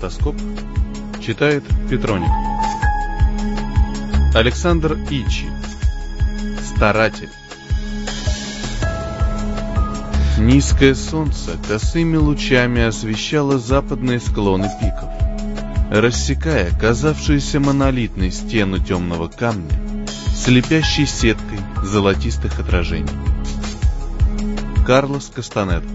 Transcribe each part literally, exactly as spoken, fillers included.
Автоскоп читает Петроник. Александр Ичи. Старатель. Низкое солнце косыми лучами освещало западные склоны пиков, рассекая казавшуюся монолитной стену темного камня слепящей сеткой золотистых отражений. Карлос Кастанеда.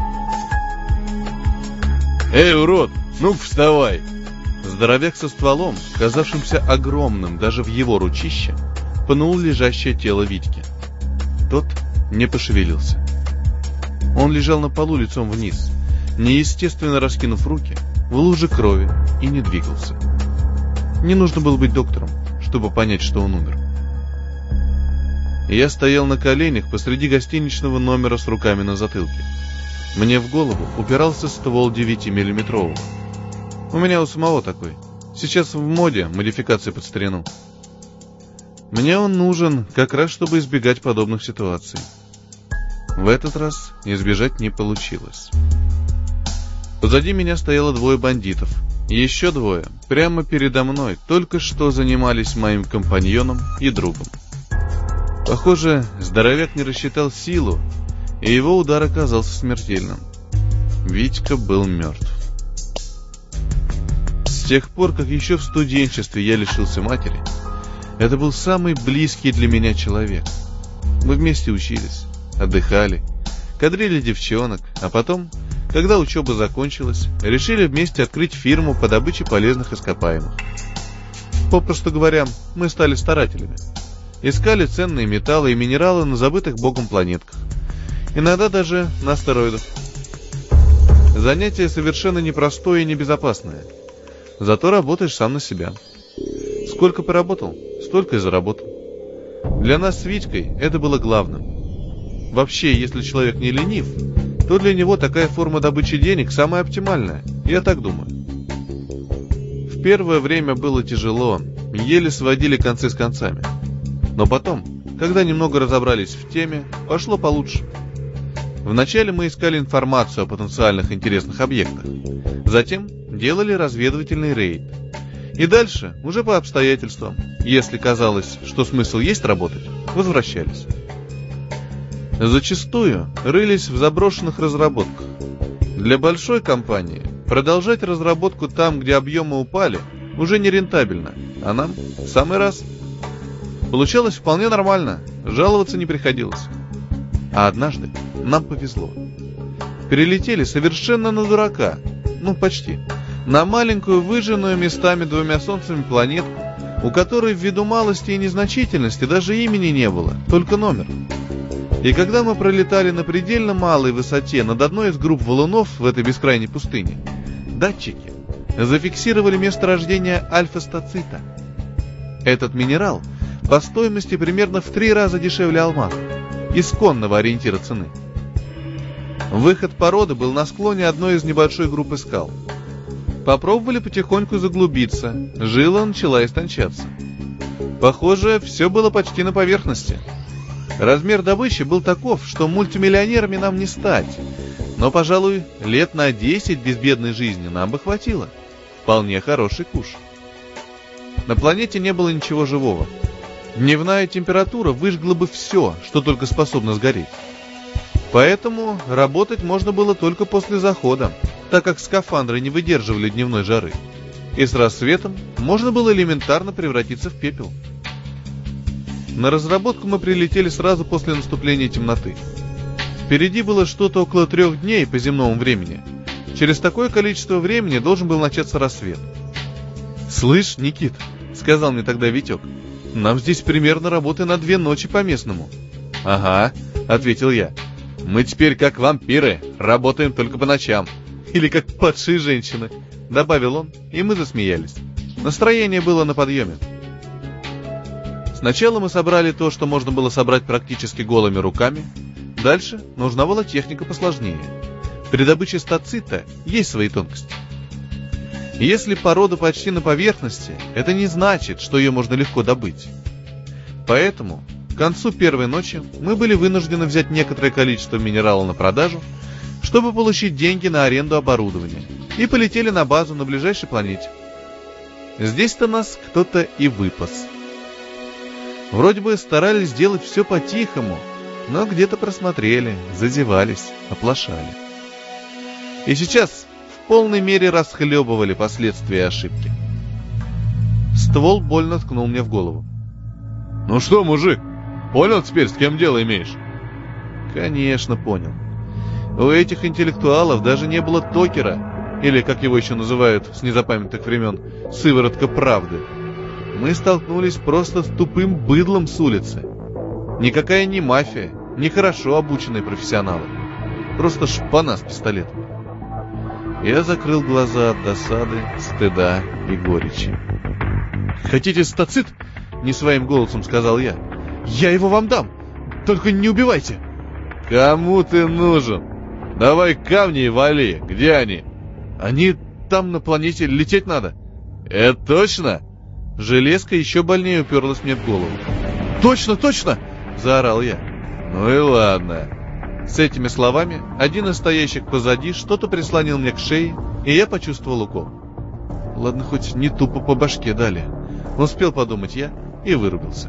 «Эй, урод, ну вставай!» Здоровяк со стволом, казавшимся огромным даже в его ручище, пнул лежащее тело Витьки. Тот не пошевелился. Он лежал на полу лицом вниз, неестественно раскинув руки, в луже крови, и не двигался. Не нужно было быть доктором, чтобы понять, что он умер. Я стоял на коленях посреди гостиничного номера с руками на затылке. Мне в голову упирался ствол девятимиллиметрового. У меня у самого такой. Сейчас в моде модификация под старину. Мне он нужен как раз, чтобы избегать подобных ситуаций. В этот раз избежать не получилось. Позади меня стояло двое бандитов. Еще двое прямо передо мной только что занимались моим компаньоном и другом. Похоже, здоровяк не рассчитал силу, и его удар оказался смертельным. Витька был мертв. С тех пор, как еще в студенчестве я лишился матери, это был самый близкий для меня человек. Мы вместе учились, отдыхали, кадрили девчонок, а потом, когда учеба закончилась, решили вместе открыть фирму по добыче полезных ископаемых. Попросту говоря, мы стали старателями. Искали ценные металлы и минералы на забытых Богом планетках. Иногда даже на астероидах. Занятие совершенно непростое и небезопасное. Зато работаешь сам на себя. Сколько поработал, столько и заработал. Для нас с Витькой это было главным. Вообще, если человек не ленив, то для него такая форма добычи денег самая оптимальная. Я так думаю. В первое время было тяжело, еле сводили концы с концами. Но потом, когда немного разобрались в теме, пошло получше. Вначале мы искали информацию о потенциальных интересных объектах. Затем делали разведывательный рейд. И дальше, уже по обстоятельствам, если казалось, что смысл есть работать, возвращались. Зачастую рылись в заброшенных разработках. Для большой компании продолжать разработку там, где объемы упали, уже не рентабельно, а нам в самый раз. Получалось вполне нормально, жаловаться не приходилось. А однажды нам повезло. Перелетели совершенно на дурака, ну почти, на маленькую выжженную местами двумя солнцами планетку, у которой ввиду малости и незначительности даже имени не было, только номер. И когда мы пролетали на предельно малой высоте над одной из групп валунов в этой бескрайней пустыне, датчики зафиксировали месторождение альфа-стацита. Этот минерал по стоимости примерно в три раза дешевле алмаза, исконного ориентира цены. Выход породы был на склоне одной из небольшой группы скал. Попробовали потихоньку заглубиться, жила начала истончаться. Похоже, все было почти на поверхности. Размер добычи был таков, что мультимиллионерами нам не стать, но, пожалуй, лет на десять безбедной жизни нам бы хватило. Вполне хороший куш. На планете не было ничего живого. Дневная температура выжгла бы все, что только способно сгореть. Поэтому работать можно было только после захода, так как скафандры не выдерживали дневной жары. И с рассветом можно было элементарно превратиться в пепел. На разработку мы прилетели сразу после наступления темноты. Впереди было что-то около трех дней по земному времени. Через такое количество времени должен был начаться рассвет. «Слышь, Никит», — сказал мне тогда Витек, — «нам здесь примерно работы на две ночи по местному». «Ага», — ответил я, — «мы теперь как вампиры, работаем только по ночам. Или как падшие женщины», — добавил он, и мы засмеялись. Настроение было на подъеме. Сначала мы собрали то, что можно было собрать практически голыми руками. Дальше нужна была техника посложнее. При добыче стацита есть свои тонкости. Если порода почти на поверхности, это не значит, что ее можно легко добыть. Поэтому к концу первой ночи мы были вынуждены взять некоторое количество минерала на продажу, чтобы получить деньги на аренду оборудования, и полетели на базу на ближайшей планете. Здесь-то нас кто-то и выпас. Вроде бы старались сделать все по-тихому, но где-то просмотрели, зазевались, оплошали. И сейчас в полной мере расхлебывали последствия ошибки. Ствол больно ткнул мне в голову. «Ну что, мужик, понял теперь, с кем дело имеешь?» Конечно, понял. У этих интеллектуалов даже не было токера, или, как его еще называют с незапамятных времен, сыворотка правды. Мы столкнулись просто с тупым быдлом с улицы. Никакая не мафия, не хорошо обученные профессионалы. Просто шпана с пистолетом. Я закрыл глаза от досады, стыда и горечи. «Хотите стацит?» — не своим голосом сказал я. «Я его вам дам, только не убивайте!» «Кому ты нужен? Давай камни и вали, где они?» «Они там на планете, лететь надо». «Это точно?» Железка еще больнее уперлась мне в голову. «Точно, точно!» — заорал я. «Ну и ладно». С этими словами один из стоящих позади что-то прислонил мне к шее, и я почувствовал укол. Ладно, хоть не тупо по башке дали. Успел подумать я и вырубился.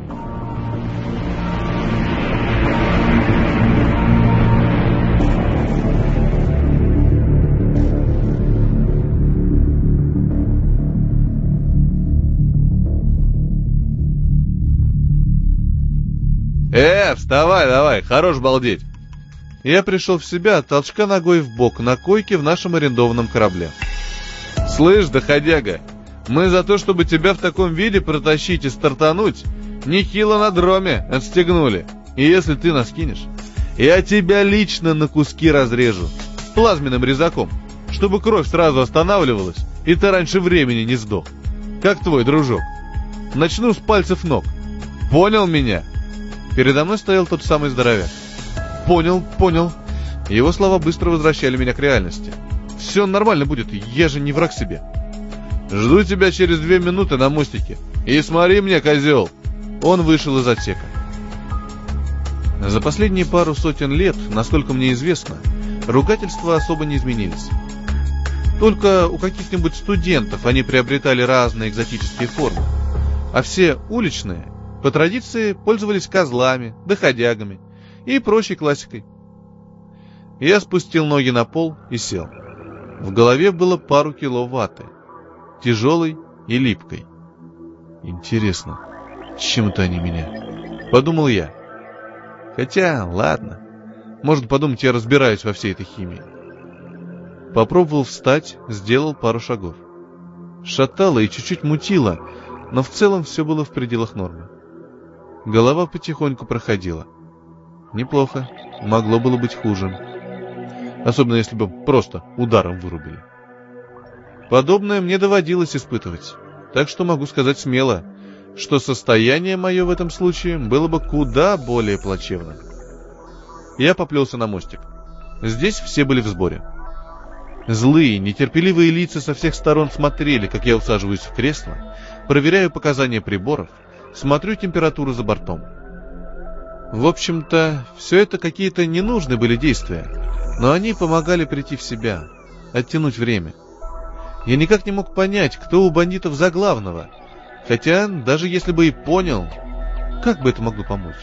«Э, вставай давай, хорош балдеть!» Я пришел в себя от толчка ногой в бок на койке в нашем арендованном корабле. «Слышь, доходяга, мы за то, чтобы тебя в таком виде протащить и стартануть, нехило на дроме отстегнули. И если ты нас кинешь, я тебя лично на куски разрежу плазменным резаком, чтобы кровь сразу останавливалась, и ты раньше времени не сдох. Как твой дружок. Начну с пальцев ног. Понял меня?» Передо мной стоял тот самый здоровяк. «Понял, понял». Его слова быстро возвращали меня к реальности. «Все нормально будет, я же не враг себе». «Жду тебя через две минуты на мостике. И смотри мне, козел!» Он вышел из отсека. За последние пару сотен лет, насколько мне известно, ругательства особо не изменились. Только у каких-нибудь студентов они приобретали разные экзотические формы. А все уличные, по традиции, пользовались козлами, доходягами и прочей классикой. Я спустил ноги на пол и сел. В голове было пару кило ваты, тяжелой и липкой. Интересно, чем-то они меня? Подумал я. Хотя, ладно, можно подумать, я разбираюсь во всей этой химии. Попробовал встать, сделал пару шагов. Шатало и чуть-чуть мутило, но в целом все было в пределах нормы. Голова потихоньку проходила. Неплохо, могло было быть хуже. Особенно если бы просто ударом вырубили. Подобное мне доводилось испытывать, так что могу сказать смело, что состояние мое в этом случае было бы куда более плачевным. Я поплелся на мостик. Здесь все были в сборе. Злые, нетерпеливые лица со всех сторон смотрели, как я усаживаюсь в кресло, проверяю показания приборов, смотрю температуру за бортом. В общем-то, все это какие-то ненужные были действия, но они помогали прийти в себя, оттянуть время. Я никак не мог понять, кто у бандитов за главного, хотя, даже если бы и понял, как бы это могло помочь?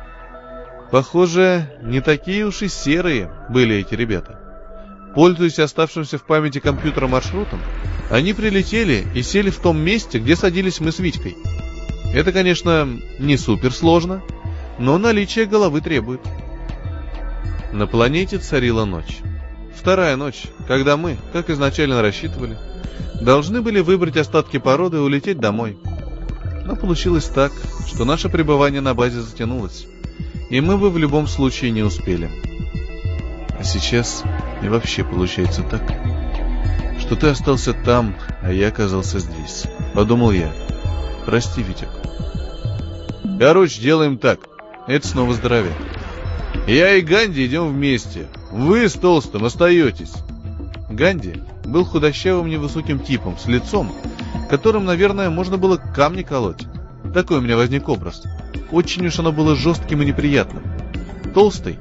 Похоже, не такие уж и серые были эти ребята. Пользуясь оставшимся в памяти компьютера маршрутом, они прилетели и сели в том месте, где садились мы с Витькой. Это, конечно, не суперсложно, но наличие головы требует. На планете царила ночь. Вторая ночь, когда мы, как изначально рассчитывали, должны были выбрать остатки породы и улететь домой. Но получилось так, что наше пребывание на базе затянулось, и мы бы в любом случае не успели. А сейчас и вообще получается так, что ты остался там, а я оказался здесь. Подумал я. Прости, Витек. Короче, делаем так. Это снова здоровяк. Я и Ганди идем вместе. Вы с Толстым остаетесь. Ганди был худощавым невысоким типом, с лицом, которым, наверное, можно было камни колоть. Такой у меня возник образ. Очень уж оно было жестким и неприятным. Толстый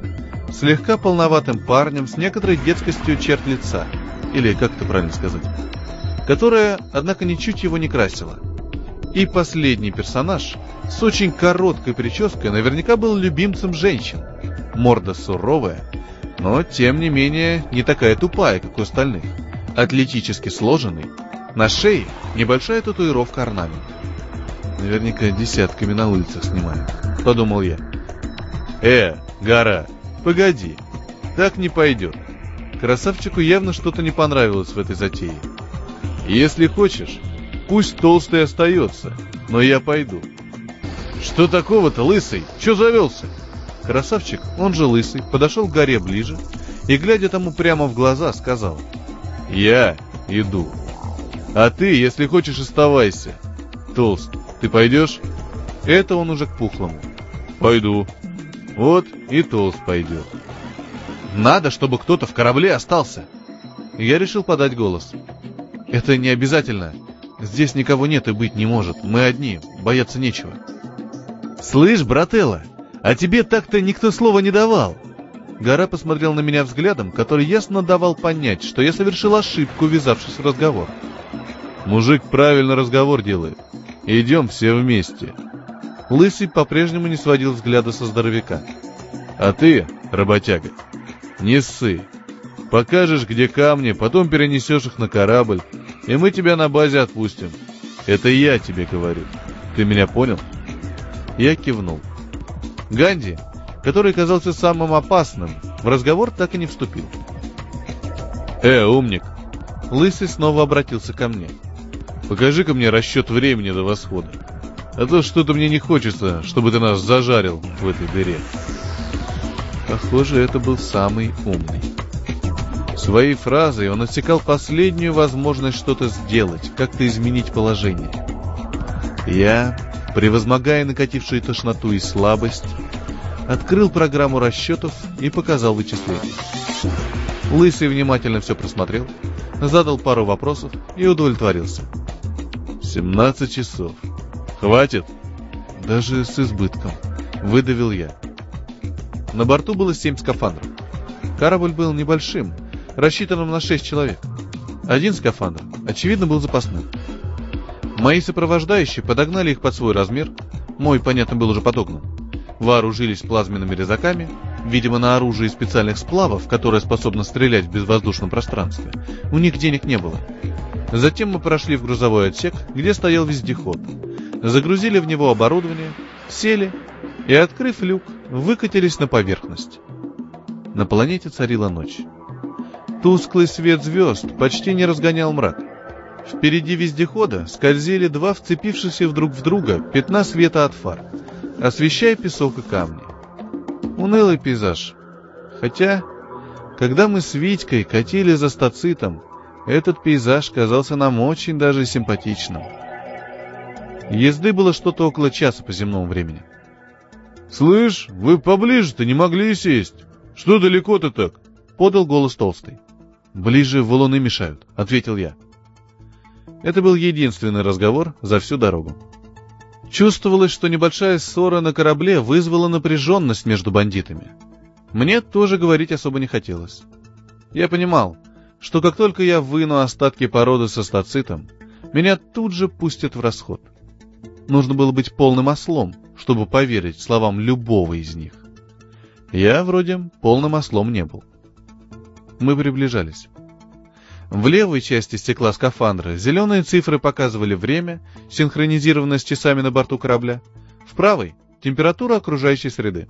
слегка полноватым парнем с некоторой детскостью черт лица, или как это правильно сказать, которая, однако, ничуть его не красила. И последний персонаж с очень короткой прической наверняка был любимцем женщин. Морда суровая, но, тем не менее, не такая тупая, как у остальных. Атлетически сложенный, на шее небольшая татуировка-орнамент. Наверняка десятками на улицах снимают, подумал я. Э, гора, погоди, так не пойдет. Красавчику явно что-то не понравилось в этой затее. Если хочешь, пусть толстый остается, но я пойду. Что такого-то, лысый? Че завелся? Красавчик, он же лысый, подошел к горе ближе и, глядя тому прямо в глаза, сказал: я иду. А ты, если хочешь, оставайся. Толст, ты пойдешь? Это он уже к пухлому. Пойду. Вот и Толст пойдет. Надо, чтобы кто-то в корабле остался. Я решил подать голос. Это не обязательно. Здесь никого нет и быть не может. Мы одни, бояться нечего. Слышь, брателло, а тебе так-то никто слова не давал. Гора посмотрел на меня взглядом, который ясно давал понять, что я совершил ошибку, ввязавшись в разговор. Мужик правильно разговор делает. Идем все вместе. Лысый по-прежнему не сводил взгляда со здоровяка. А ты, работяга, не ссы. Покажешь, где камни, потом перенесешь их на корабль, и мы тебя на базе отпустим. Это я тебе говорю. Ты меня понял? Я кивнул. Ганди, который казался самым опасным, в разговор так и не вступил. «Э, умник!» Лысый снова обратился ко мне. «Покажи-ка мне расчет времени до восхода. А то что-то мне не хочется, чтобы ты нас зажарил в этой дыре». Похоже, это был самый умный. Своей фразой он отсекал последнюю возможность что-то сделать, как-то изменить положение. Я, превозмогая накатившую тошноту и слабость, открыл программу расчетов и показал вычисления. Лысый внимательно все просмотрел, задал пару вопросов и удовлетворился. «Семнадцать часов. Хватит?» «Даже с избытком», — выдавил я. На борту было семь скафандров. Корабль был небольшим, рассчитанным на шесть человек. Один скафандр, очевидно, был запасным. Мои сопровождающие подогнали их под свой размер, мой, понятно, был уже подогнан. Вооружились плазменными резаками, видимо, на оружие специальных сплавов, которое способно стрелять в безвоздушном пространстве. У них денег не было. Затем мы прошли в грузовой отсек, где стоял вездеход. Загрузили в него оборудование, сели и, открыв люк, выкатились на поверхность. На планете царила ночь. Тусклый свет звезд почти не разгонял мрак. Впереди вездехода скользили два вцепившихся друг в друга пятна света от фар, освещая песок и камни. Унылый пейзаж. Хотя, когда мы с Витькой катили за стацитом, этот пейзаж казался нам очень даже симпатичным. Езды было что-то около часа по земному времени. «Слышь, вы поближе-то не могли сесть? Что далеко-то так?» — подал голос Толстый. «Ближе валуны мешают», — ответил я. Это был единственный разговор за всю дорогу. Чувствовалось, что небольшая ссора на корабле вызвала напряженность между бандитами. Мне тоже говорить особо не хотелось. Я понимал, что как только я выну остатки породы со стацитом, меня тут же пустят в расход. Нужно было быть полным ослом, чтобы поверить словам любого из них. Я, вроде, полным ослом не был. Мы приближались. В левой части стекла скафандра зеленые цифры показывали время, синхронизированное с часами на борту корабля. В правой — температура окружающей среды.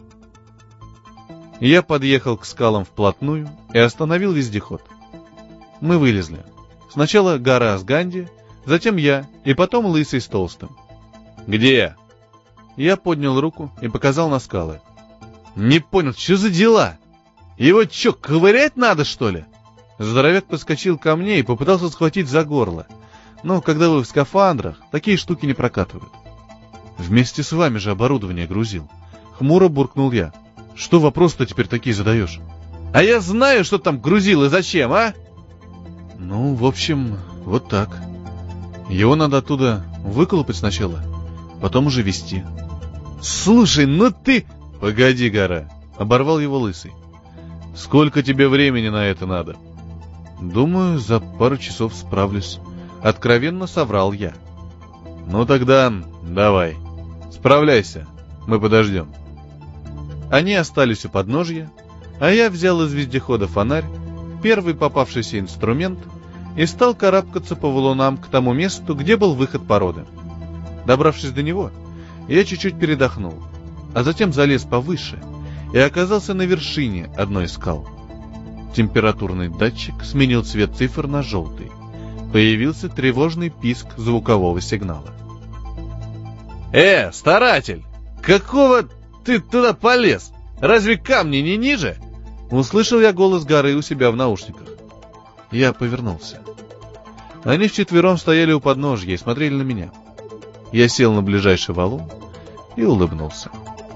Я подъехал к скалам вплотную и остановил вездеход. Мы вылезли. Сначала Гора с Ганди, затем я, и потом Лысый с Толстым. «Где?» Я поднял руку и показал на скалы. «Не понял, что за дела? Его что, ковырять надо, что ли?» Здоровяк подскочил ко мне и попытался схватить за горло. Но когда вы в скафандрах, такие штуки не прокатывают. Вместе с вами же оборудование грузил. Хмуро буркнул я. Что вопрос-то теперь такие задаешь? А я знаю, что там грузил и зачем, а? Ну, в общем, вот так. Его надо оттуда выколупать сначала, потом уже везти. Слушай, ну ты... Погоди, Гора, — оборвал его Лысый. «Сколько тебе времени на это надо?» «Думаю, за пару часов справлюсь», — откровенно соврал я. «Ну тогда давай, справляйся, мы подождем». Они остались у подножья, а я взял из вездехода фонарь, первый попавшийся инструмент, и стал карабкаться по валунам к тому месту, где был выход породы. Добравшись до него, я чуть-чуть передохнул, а затем залез повыше и оказался на вершине одной из скал. Температурный датчик сменил цвет цифр на желтый. Появился тревожный писк звукового сигнала. «Э, старатель! Какого ты туда полез? Разве камни не ниже?» Услышал я голос горы у себя в наушниках. Я повернулся. Они вчетвером стояли у подножья и смотрели на меня. Я сел на ближайший валун и улыбнулся.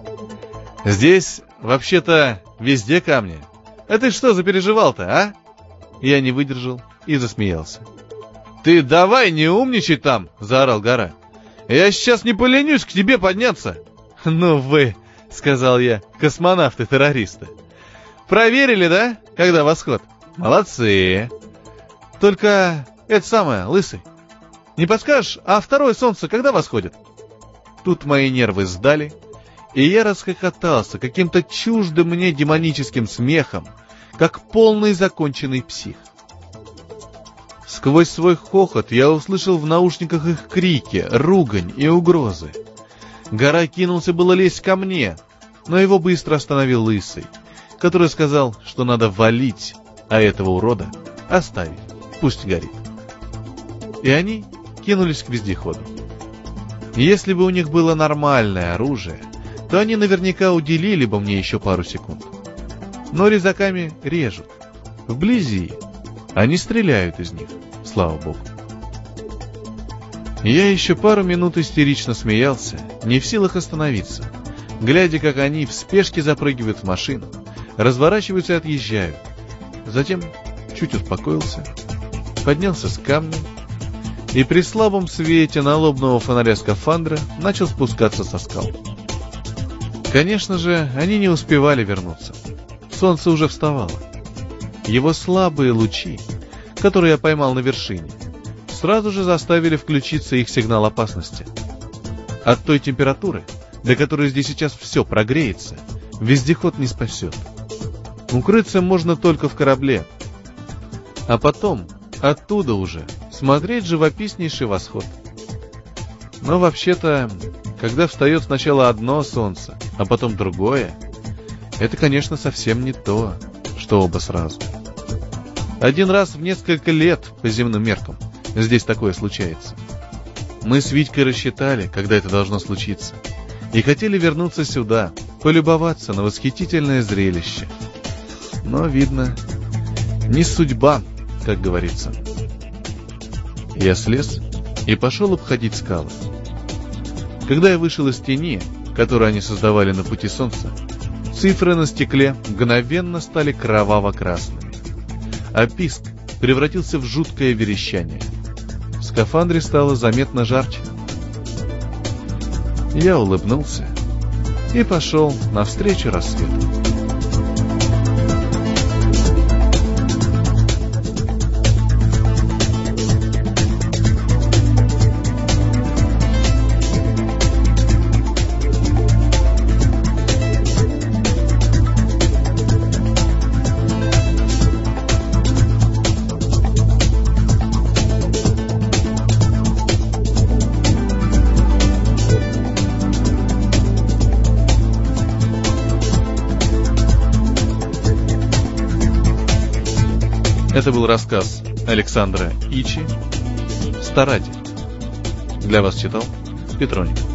«Здесь, вообще-то, везде камни. А ты что запереживал-то, а?» Я не выдержал и засмеялся. «Ты давай не умничай там!» — заорал гора. «Я сейчас не поленюсь к тебе подняться!» «Ну вы!» — сказал я. «Космонавты-террористы! Проверили, да, когда восход? Молодцы! Только это самое, Лысый, не подскажешь, а второе солнце когда восходит?» Тут мои нервы сдали, и я расхохотался каким-то чуждым мне демоническим смехом, как полный законченный псих. Сквозь свой хохот я услышал в наушниках их крики, ругань и угрозы. Гора кинулся было лезть ко мне, но его быстро остановил Лысый, который сказал, что надо валить, а этого урода оставить, пусть горит. И они кинулись к вездеходу. Если бы у них было нормальное оружие, то они наверняка уделили бы мне еще пару секунд. Но резаками режут. Вблизи. Они стреляют из них, слава богу. Я еще пару минут истерично смеялся, не в силах остановиться, глядя, как они в спешке запрыгивают в машину, разворачиваются и отъезжают. Затем чуть успокоился, поднялся с камня и при слабом свете налобного фонаря скафандра начал спускаться со скал. Конечно же, они не успевали вернуться. Солнце уже вставало. Его слабые лучи, которые я поймал на вершине, сразу же заставили включиться их сигнал опасности. От той температуры, до которой здесь сейчас все прогреется, вездеход не спасет. Укрыться можно только в корабле, а потом оттуда уже смотреть живописнейший восход. Но вообще-то, когда встает сначала одно солнце, а потом другое, это, конечно, совсем не то, что оба сразу. Один раз в несколько лет по земным меркам здесь такое случается. Мы с Витькой рассчитали, когда это должно случиться, и хотели вернуться сюда, полюбоваться на восхитительное зрелище. Но, видно, не судьба, как говорится. Я слез и пошел обходить скалы. Когда я вышел из тени, которую они создавали на пути солнца, цифры на стекле мгновенно стали кроваво-красными, а писк превратился в жуткое верещание. В скафандре стало заметно жарче. Я улыбнулся и пошел навстречу рассвету. Это был рассказ Александра Ичи «Старатель». Для вас читал Петроник.